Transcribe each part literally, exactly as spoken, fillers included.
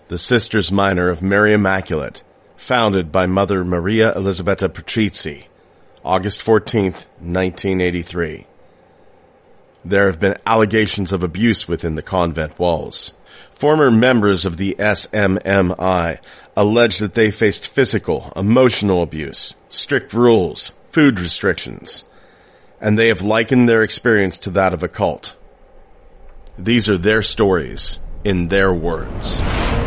the Sisters Minor of Mary Immaculate, founded by Mother Maria Elisabetta Patrizzi, August fourteenth, nineteen eighty-three. There have been allegations of abuse within the convent walls. Former members of the S M M I allege that they faced physical, emotional abuse, strict rules, food restrictions, and they have likened their experience to that of a cult. These are their stories in their words.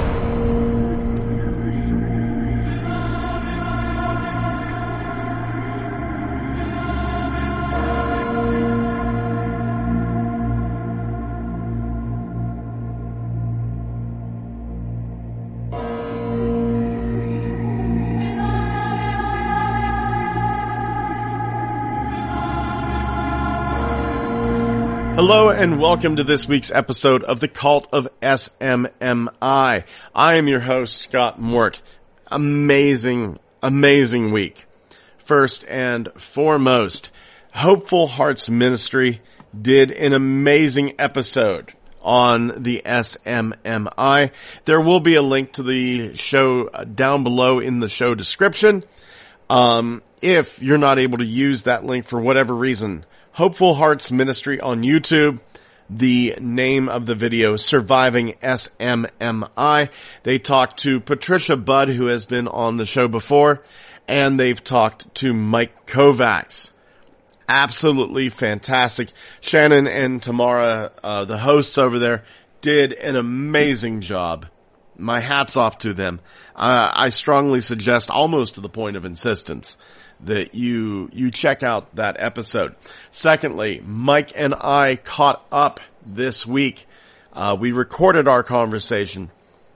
Hello and welcome to this week's episode of the Cult of S M M I. I am your host, Scott Mort. Amazing, amazing week. First and foremost, Hopeful Hearts Ministry did an amazing episode on the S M M I. There will be a link to the show down below in the show description. Um, if you're not able to use that link for whatever reason, Hopeful Hearts Ministry on YouTube, the name of the video, Surviving S M M I. They talked to Patricia Budd, who has been on the show before, and they've talked to Mike Kovacs. Absolutely fantastic. Shannon and Tamara, uh, the hosts over there, did an amazing job. My hat's off to them. Uh, I strongly suggest, almost to the point of insistence, that you, you check out that episode. Secondly, Mike and I caught up this week. Uh, we recorded our conversation.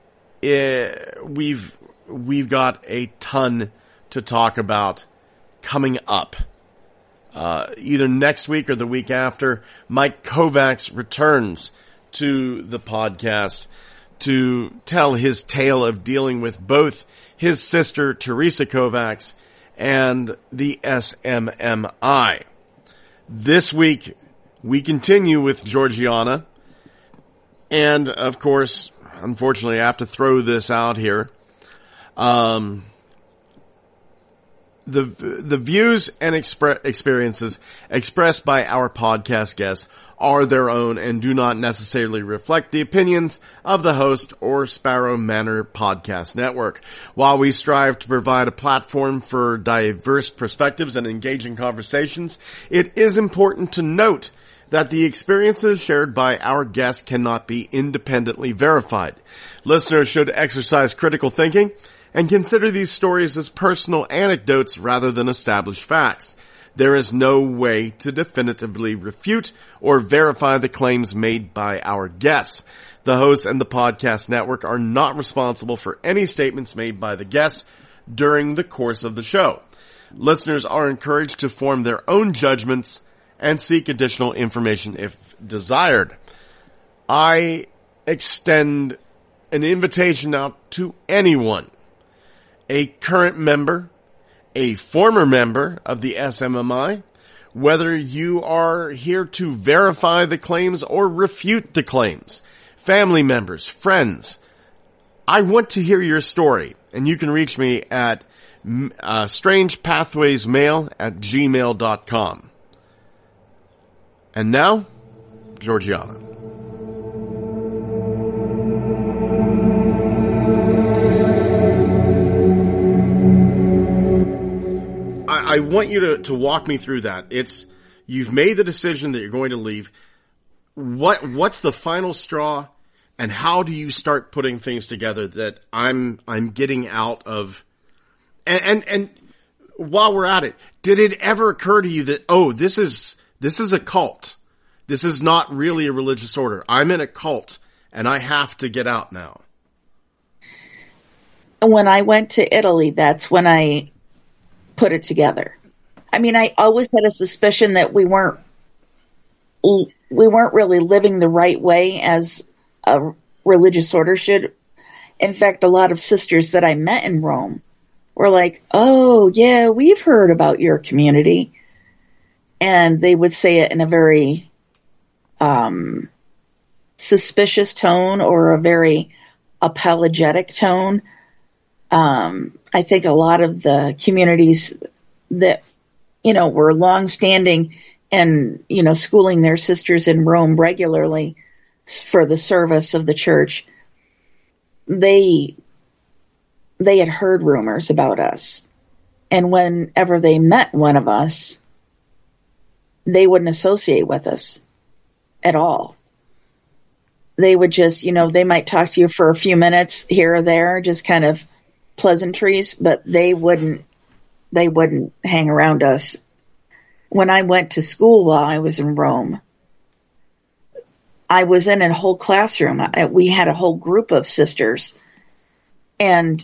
It, we've, we've got a ton to talk about coming up. Uh, either next week or the week after, Mike Kovacs returns to the podcast to tell his tale of dealing with both his sister, Teresa Kovacs, and the S M M I. This week, we continue with Georgiana. And, of course, unfortunately, I have to throw this out here. Um, the the views and expre- experiences expressed by our podcast guests are their own and do not necessarily reflect the opinions of the host or Sparrow Manor Podcast Network. While we strive to provide a platform for diverse perspectives and engaging conversations, it is important to note that the experiences shared by our guests cannot be independently verified. Listeners should exercise critical thinking and consider these stories as personal anecdotes rather than established facts. There is no way to definitively refute or verify the claims made by our guests. The hosts and the podcast network are not responsible for any statements made by the guests during the course of the show. Listeners are encouraged to form their own judgments and seek additional information if desired. I extend an invitation out to anyone, a current member, a former member of the S M M I, whether you are here to verify the claims or refute the claims, family members, friends. I want to hear your story, and you can reach me at uh, strangepathwaysmail at gmail dot com. And now, Georgiana. I want you to, to walk me through that. It's, you've made the decision that you're going to leave. What, what's the final straw, and how do you start putting things together that I'm, I'm getting out of, and, and, and while we're at it, did it ever occur to you that, oh, this is, this is a cult. This is not really a religious order. I'm in a cult and I have to get out now. When I went to Italy, that's when I put it together. I mean, I always had a suspicion that we weren't, we weren't really living the right way as a religious order should. In fact, a lot of sisters that I met in Rome were like, oh yeah, we've heard about your community. And they would say it in a very, um, suspicious tone or a very apologetic tone. Um, I think a lot of the communities that, you know, were longstanding and, you know, schooling their sisters in Rome regularly for the service of the church, they, they had heard rumors about us. And whenever they met one of us, they wouldn't associate with us at all. They would just, you know, they might talk to you for a few minutes here or there, just kind of pleasantries, but they wouldn't, they wouldn't hang around us. When I went to school while I was in Rome, I was in a whole classroom. We had a whole group of sisters, and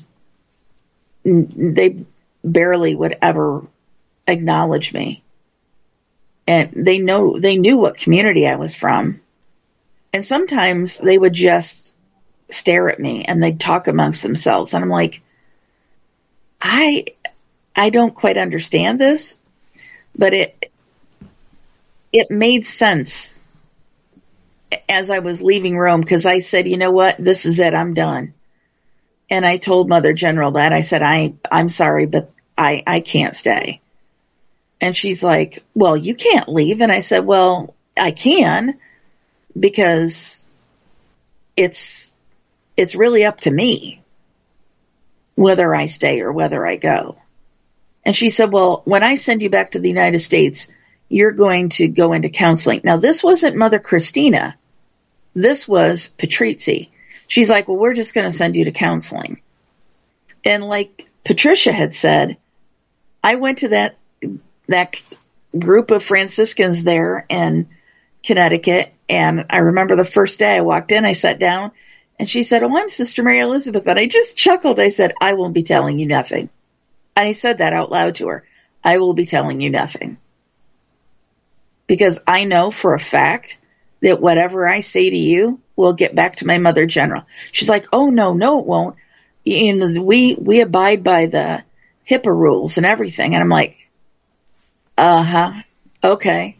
they barely would ever acknowledge me. And they know, they knew what community I was from. And sometimes they would just stare at me and they'd talk amongst themselves. And I'm like, I, I don't quite understand this, but it, it made sense as I was leaving Rome, because I said, you know what, this is it, I'm done. And I told Mother General that. I said, I, I'm sorry, but I, I can't stay. And she's like, well, you can't leave. And I said, well, I can, because it's, it's really up to me whether I stay or whether I go. And she said, well, when I send you back to the United States, you're going to go into counseling. Now, this wasn't Mother Christina. This was Patrizzi. She's like, well, we're just going to send you to counseling. And like Patricia had said, I went to that, that group of Franciscans there in Connecticut. And I remember the first day I walked in, I sat down and she said, oh, I'm Sister Mary Elizabeth. And I just chuckled. I said, I won't be telling you nothing. And I said that out loud to her. I will be telling you nothing. Because I know for a fact that whatever I say to you will get back to my Mother General. She's like, oh, no, no, it won't. You know, we, we abide by the HIPAA rules and everything. And I'm like, uh-huh, okay.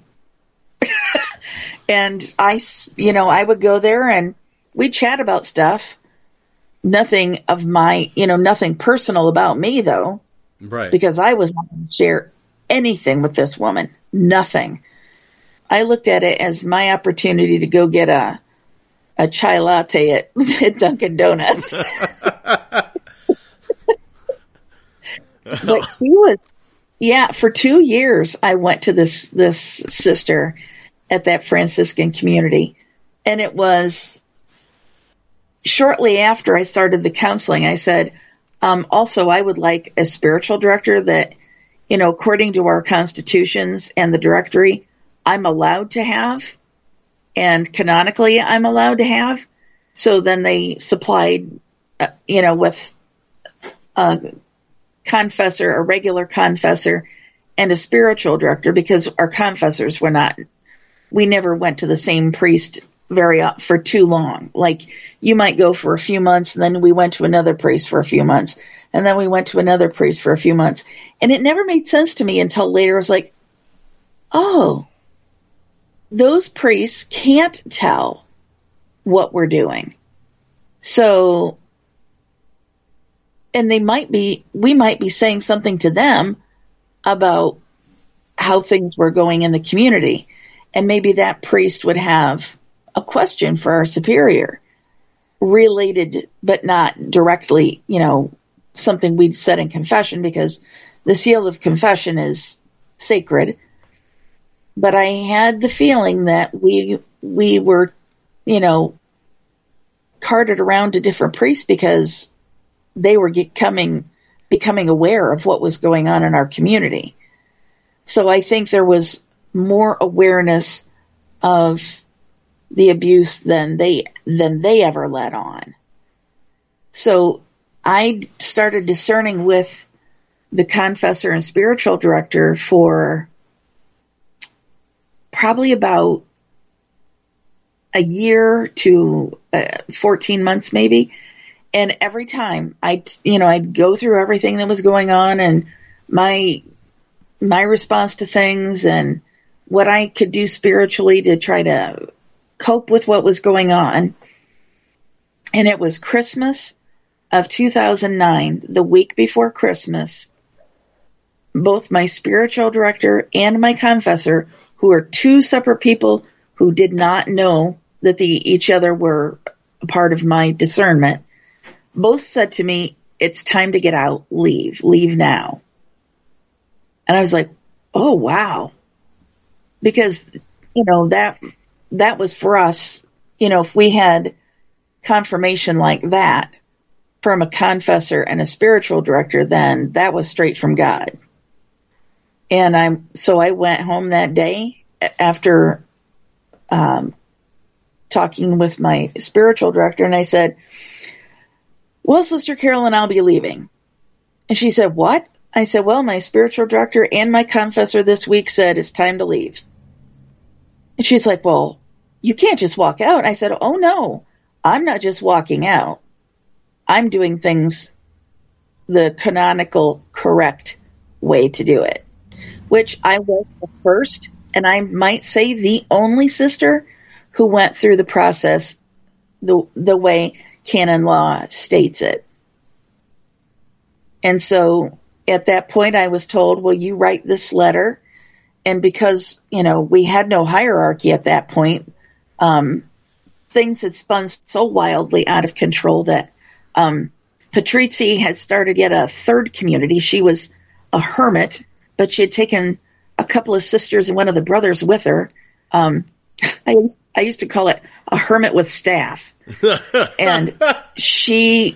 And I, you know, I would go there and we'd chat about stuff. Nothing of my, you know, nothing personal about me, though. Right. Because I was not going to share anything with this woman. Nothing. I looked at it as my opportunity to go get a a chai latte at, at Dunkin' Donuts. But she was, yeah, for two years I went to this this sister at that Franciscan community. And it was shortly after I started the counseling, I said, um, also, I would like a spiritual director that, you know, according to our constitutions and the directory, I'm allowed to have, and canonically I'm allowed to have. So then they supplied, uh, you know, with a confessor, a regular confessor, and a spiritual director, because our confessors were not, we never went to the same priest very, uh, for too long. Like, you might go for a few months, and then we went to another priest for a few months, and then we went to another priest for a few months. And it never made sense to me until later. I was like, oh, those priests can't tell what we're doing. So, and they might be, we might be saying something to them about how things were going in the community. And maybe that priest would have a question for our superior related, but not directly, you know, something we'd said in confession, because the seal of confession is sacred. But I had the feeling that we, we were, you know, carted around to different priests because they were becoming, becoming aware of what was going on in our community. So I think there was more awareness of the abuse than they, than they ever let on. So I started discerning with the confessor and spiritual director for probably about a year to uh, fourteen months maybe. And every time I, you know, I'd go through everything that was going on and my, my response to things and what I could do spiritually to try to cope with what was going on. And it was Christmas of two thousand nine, the week before Christmas. Both my spiritual director and my confessor, who are two separate people who did not know that the each other were a part of my discernment, both said to me, it's time to get out, leave, leave now. And I was like, oh, wow. Because, you know, that, that was for us, you know, if we had confirmation like that from a confessor and a spiritual director, then that was straight from God. And I'm, so I went home that day after, um, talking with my spiritual director, and I said, well, Sister Carolyn, I'll be leaving. And she said, what? I said, well, my spiritual director and my confessor this week said it's time to leave. And she's like, well, you can't just walk out. And I said, oh no, I'm not just walking out. I'm doing things the canonical, correct way to do it, which I was the first, and I might say the only sister who went through the process the the way canon law states it. And so at that point I was told, well, you write this letter. And because, you know, we had no hierarchy at that point, um, things had spun so wildly out of control that um, Patrizzi had started yet a third community. She was a hermit, but she had taken a couple of sisters and one of the brothers with her. Um, I used, I used to call it a hermit with staff. And she,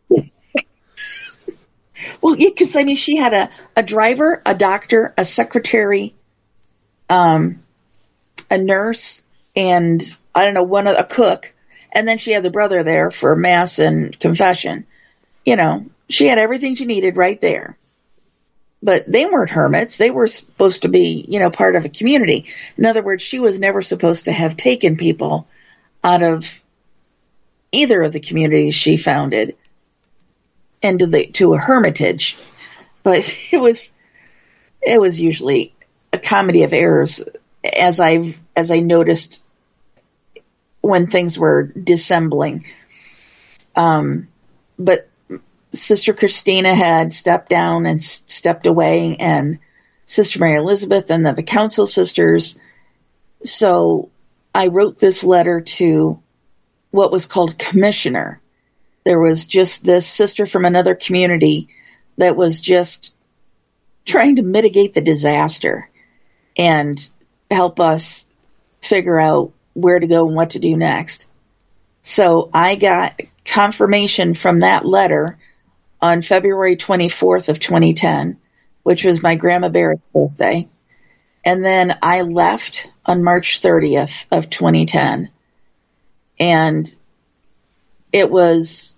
well, because I mean, she had a, a driver, a doctor, a secretary, um, a nurse, and I don't know, one a cook, and then she had the brother there for mass and confession. You know, she had everything she needed right there. But they weren't hermits. They were supposed to be, you know, part of a community. In other words, she was never supposed to have taken people out of either of the communities she founded into the to a hermitage. But it was it was usually a comedy of errors, as I as I noticed when things were dissembling. Um, but Sister Christina had stepped down and s- stepped away, and Sister Mary Elizabeth, and then the council sisters. So I wrote this letter to what was called commissioner. There was just this sister from another community that was just trying to mitigate the disaster and help us figure out where to go and what to do next. So I got confirmation from that letter on February twenty-fourth of twenty ten, which was my Grandma Barrett's birthday. And then I left on March thirtieth of twenty ten. And it was,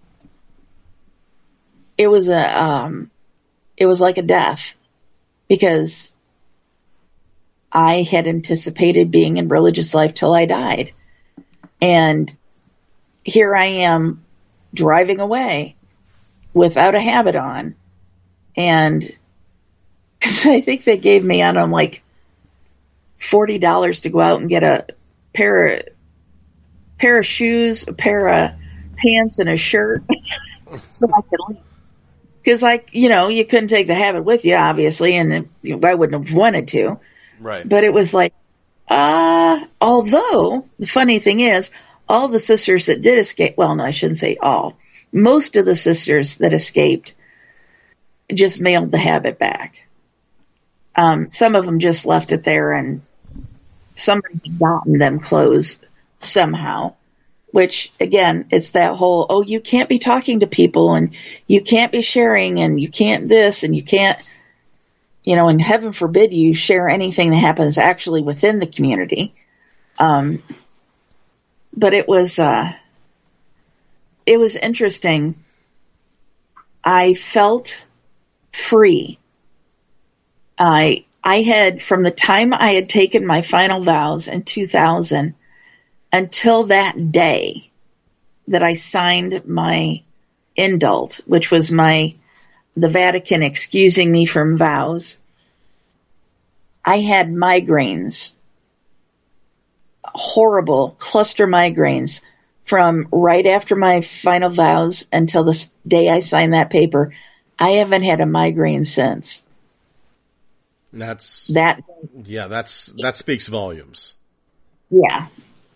it was a, um, it was like a death, because I had anticipated being in religious life till I died. And here I am driving away without a habit on. And cause I think they gave me, I don't know, like forty dollars to go out and get a pair of, pair of shoes, a pair of pants, and a shirt so I could leave. Cause like, you know, you couldn't take the habit with you, obviously, and it, you know, I wouldn't have wanted to. Right. But it was like, uh, although the funny thing is, all the sisters that did escape, well, no, I shouldn't say all. Most of the sisters that escaped just mailed the habit back. Um, some of them just left it there, and somebody had gotten them clothes somehow, which again, it's that whole, oh, you can't be talking to people, and you can't be sharing, and you can't this, and you can't, you know, and heaven forbid you share anything that happens actually within the community. Um, but it was, uh, it was interesting. I felt free. I, I had, from the time I had taken my final vows in two thousand until that day that I signed my indult, which was my, the Vatican excusing me from vows, I had migraines, horrible cluster migraines from right after my final vows until the day I signed that paper, I haven't had a migraine since. That's that. Yeah, that's, that speaks volumes. Yeah.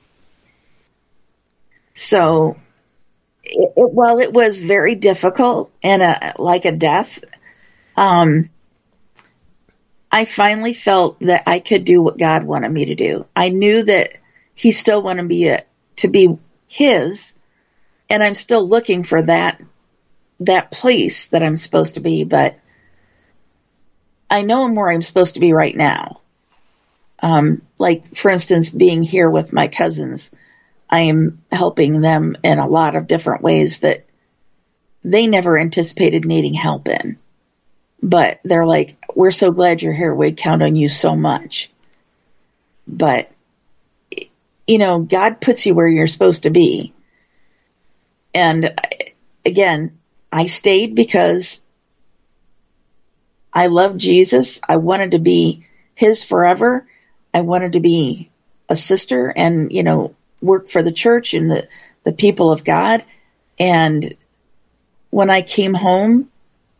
So, it, it, while it was very difficult and a, like a death, um, I finally felt that I could do what God wanted me to do. I knew that He still wanted me a, to be His, and I'm still looking for that, that place that I'm supposed to be, but I know I'm where I'm supposed to be right now. Um, like, for instance, being here with my cousins, I am helping them in a lot of different ways that they never anticipated needing help in. But they're like, we're so glad you're here. We count on you so much. But, you know, God puts you where you're supposed to be. And again, I stayed because I love Jesus. I wanted to be His forever. I wanted to be a sister and, you know, work for the church and the, the people of God. And when I came home,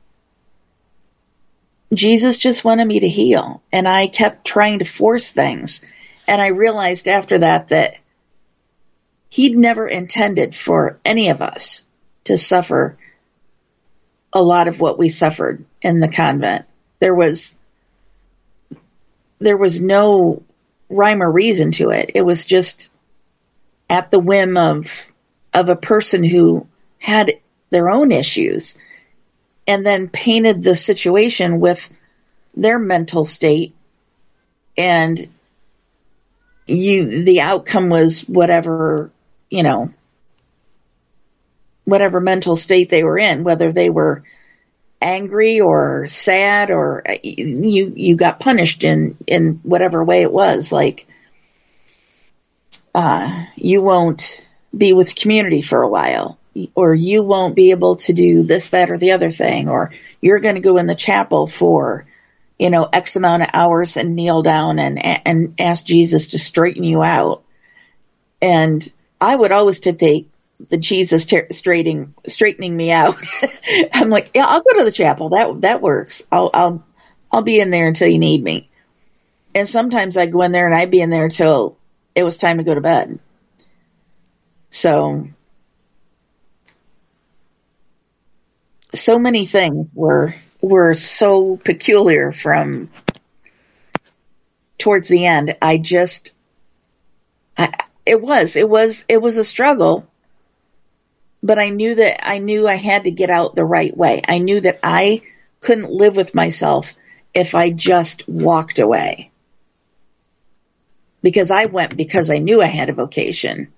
Jesus just wanted me to heal. And I kept trying to force things. And I realized after that that He'd never intended for any of us to suffer a lot of what we suffered in the convent. There was, there was no rhyme or reason to it. It was just at the whim of, of a person who had their own issues and then painted the situation with their mental state, and you, the outcome was whatever, you know, whatever mental state they were in, whether they were angry or sad or you, you got punished in, in whatever way it was. Like, uh, you won't be with community for a while, or you won't be able to do this, that, or the other thing, or you're going to go in the chapel for, you know, X amount of hours and kneel down and, and ask Jesus to straighten you out. And I would always take the Jesus ter- straightening, straightening me out. I'm like, yeah, I'll go to the chapel. That, that works. I'll, I'll, I'll be in there until you need me. And sometimes I'd go in there and I'd be in there till it was time to go to bed. So, so many things were, were so peculiar from towards the end. I just, I, it was, it was, it was a struggle, but I knew that I knew I had to get out the right way. I knew that I couldn't live with myself if I just walked away, because I went because I knew I had a vocation,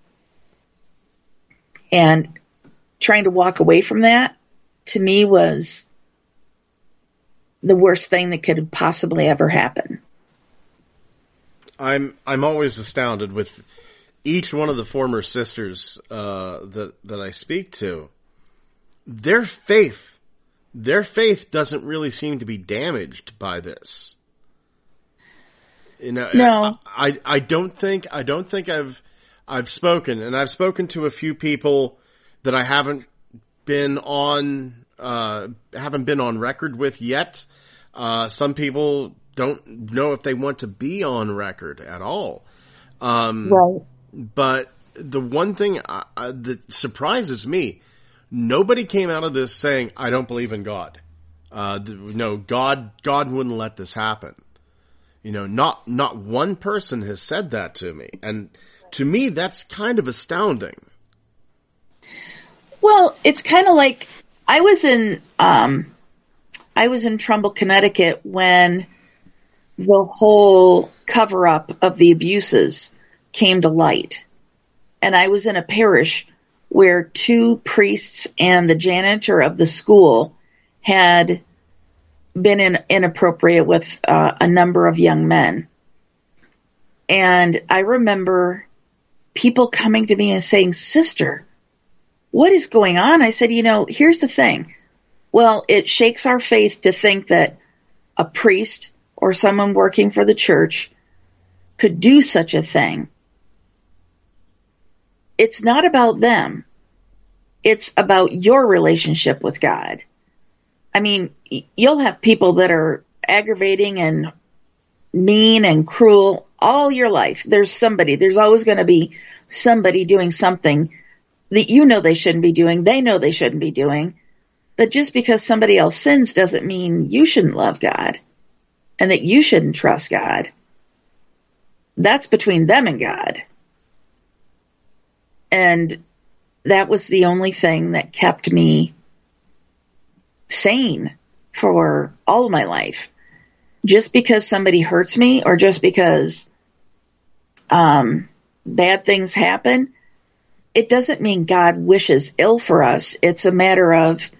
and trying to walk away from that to me was the worst thing that could possibly ever happen. I'm I'm always astounded with each one of the former sisters uh, that that I speak to. Their faith, their faith doesn't really seem to be damaged by this. You know, no, I, I I don't think I don't think I've I've spoken, and I've spoken to a few people that I haven't been on uh, haven't been on record with yet. Uh, some people don't know if they want to be on record at all. Um, right. But the one thing I, I, that surprises me, nobody came out of this saying, I don't believe in God. Uh, the, no, God, God wouldn't let this happen. You know, not, not one person has said that to me. And to me, that's kind of astounding. Well, it's kind of like I was in, um, I was in Trumbull, Connecticut when the whole cover up of the abuses came to light. And I was in a parish where two priests and the janitor of the school had been in, inappropriate with uh, a number of young men. And I remember people coming to me and saying, "Sister, what is going on?" I said, you know, here's the thing. Well, it shakes our faith to think that a priest or someone working for the church could do such a thing. it's not about them. It's about your relationship with God. I mean, you'll have people that are aggravating and mean and cruel all your life. There's somebody, there's always going to be somebody doing something that you know they shouldn't be doing. They know they shouldn't be doing. But just because somebody else sins doesn't mean you shouldn't love God and that you shouldn't trust God. That's between them and God. And that was the only thing that kept me sane for all of my life. Just because somebody hurts me or just because um, bad things happen, it doesn't mean God wishes ill for us. It's a matter of,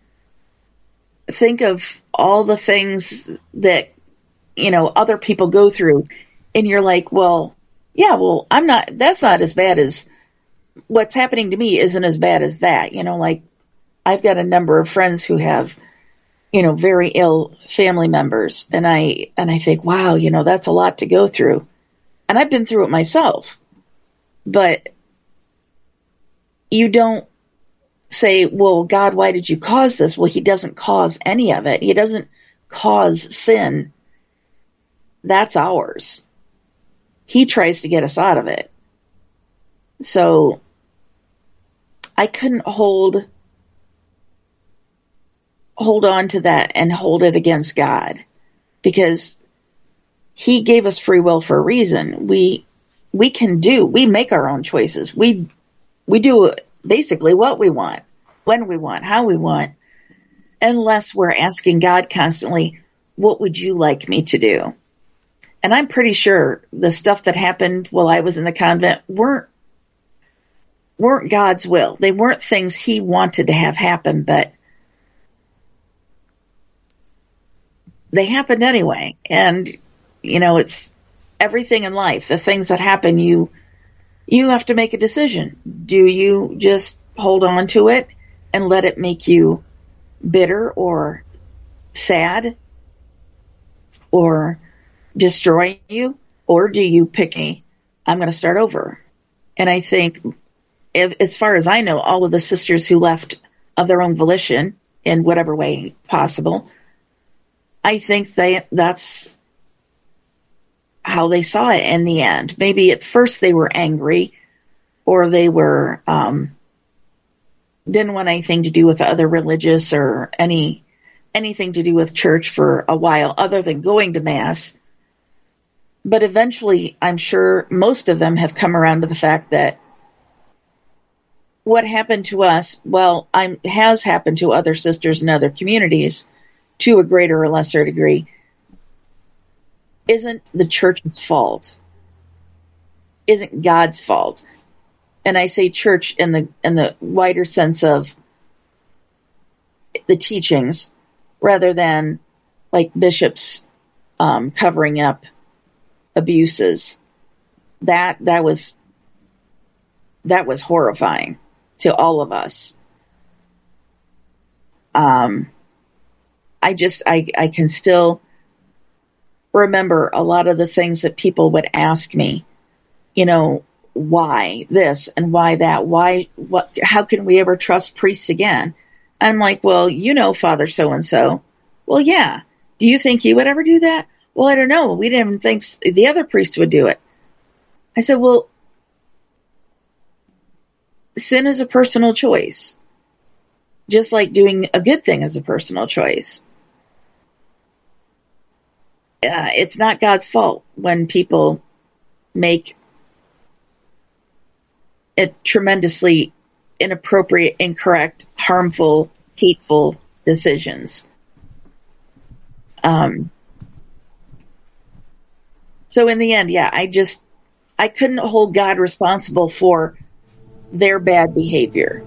think of all the things that, you know, other people go through. And you're like, well, yeah, well, I'm not, that's not as bad as what's happening to me isn't as bad as that. You know, like I've got a number of friends who have, you know, very ill family members. And I, and I think, wow, you know, that's a lot to go through. And I've been through it myself, but you don't say, well, God, why did you cause this? Well, he doesn't cause any of it. He doesn't cause sin. That's ours. He tries to get us out of it. So I couldn't hold hold on to that and hold it against God, because he gave us free will for a reason. We we can do, we make our own choices. We we do basically what we want, when we want, how we want, unless we're asking God constantly, what would you like me to do? And I'm pretty sure the stuff that happened while I was in the convent weren't weren't God's will. They weren't things he wanted to have happen, but they happened anyway. And, you know, it's everything in life. The things that happen, you you have to make a decision. Do you just hold on to it and let it make you bitter or sad or destroy you? Or do you pick a, I'm going to start over? And I think, if, as far as I know, all of the sisters who left of their own volition in whatever way possible, I think they, that's how they saw it in the end. Maybe at first they were angry, or they were, um, didn't want anything to do with the other religious or any, anything to do with church for a while other than going to mass. But eventually, I'm sure most of them have come around to the fact that what happened to us, well, I'm, has happened to other sisters in other communities to a greater or lesser degree, isn't the church's fault, isn't God's fault. And I say church in the in the wider sense of the teachings, rather than like bishops um, covering up abuses. That that was that was horrifying to all of us. Um, I just I I can still remember a lot of the things that people would ask me, you know, why this and why that? Why, what, how can we ever trust priests again? I'm like, well, you know, Father so-and-so. Well, yeah. Do you think he would ever do that? Well, I don't know. We didn't even think the other priests would do it. I said, well, sin is a personal choice, just like doing a good thing is a personal choice. Uh, it's not God's fault when people make it tremendously inappropriate, incorrect, harmful, hateful decisions. Um, so in the end, yeah, I just, I couldn't hold God responsible for their bad behavior.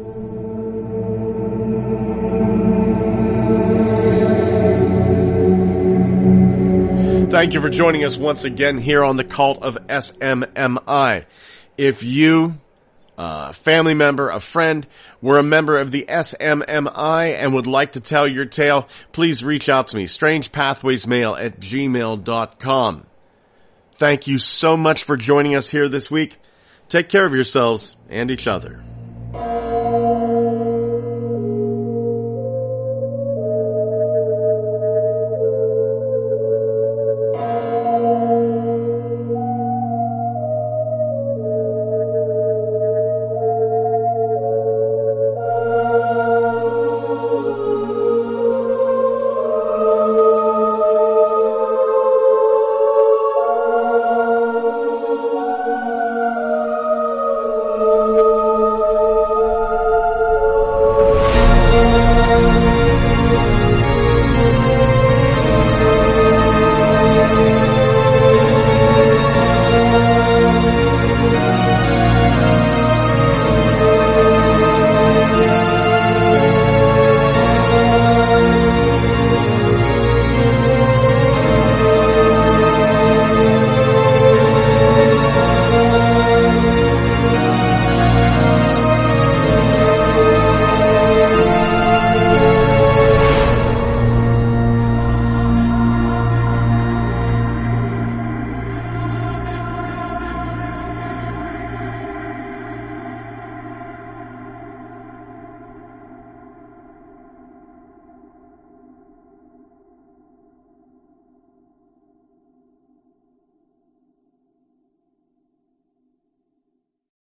Thank you for joining us once again here on the Cult of S M M I. If you, a family member, a friend, were a member of the S M M I and would like to tell your tale, please reach out to me, strangepathwaysmail at gmail dot com. Thank you so much for joining us here this week. Take care of yourselves and each other.